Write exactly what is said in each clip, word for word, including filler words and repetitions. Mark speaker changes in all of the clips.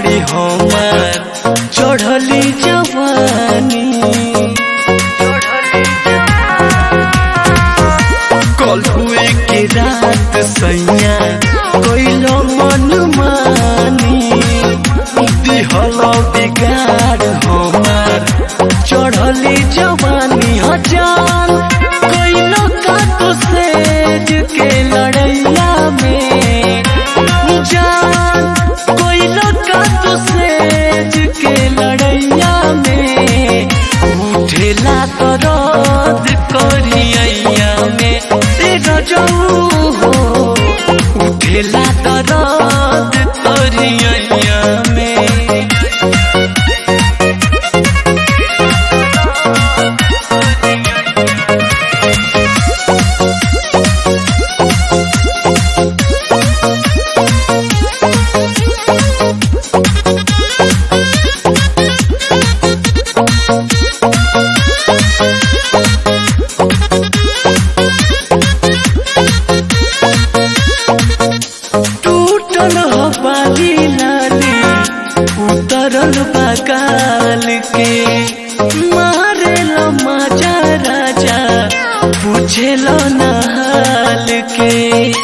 Speaker 1: बाड़ी हमार चढ़ली जवानी। कल हुए के रात सैया कोइलो मन मानी, दिहल बिगाड़ हमार चढ़ली जवानी। हजार कोइलो का तो सेज के लड़ैया में जान, कोइलो का तो सेज के लड़ैया में उठेला दर्द करिया में तेरा जाऊ हो, उठेला दर्द करिया में। टूटल हो बाली लाली उतरल बगाल के, मारे लो मजा राजा पूछेल नहाल के।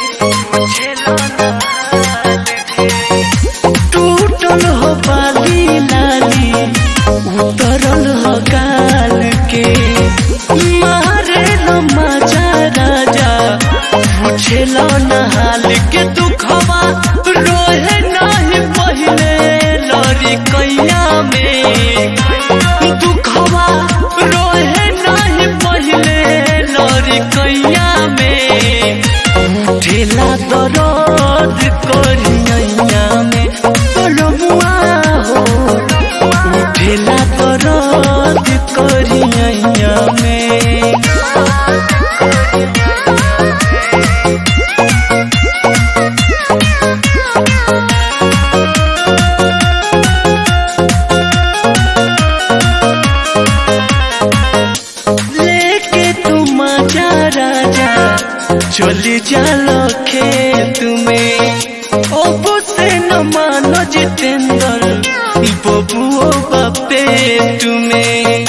Speaker 1: टूटल हो बाली लाली उतरल हो गाल के, मारे लो मजा राजा पूछेल नहाल के। दुखवा रोहे नहीं पहले लड़ी कैया में, दुखवा रोहे नहीं पहले लड़ी कैया में उठेला दर्द करिया में। तोलमुआ हो उठेला दर्द करिया में। चली जालो खेत में अब से न मानो जितेंद्र बबुओ बापे तुम्हें।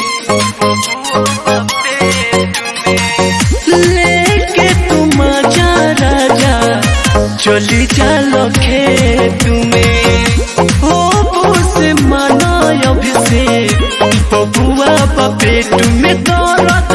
Speaker 1: लेके तुम जा राजा चली जालो खेत में अब से मानो अभिषेक बबुआ बापे तुम्हें। दौलत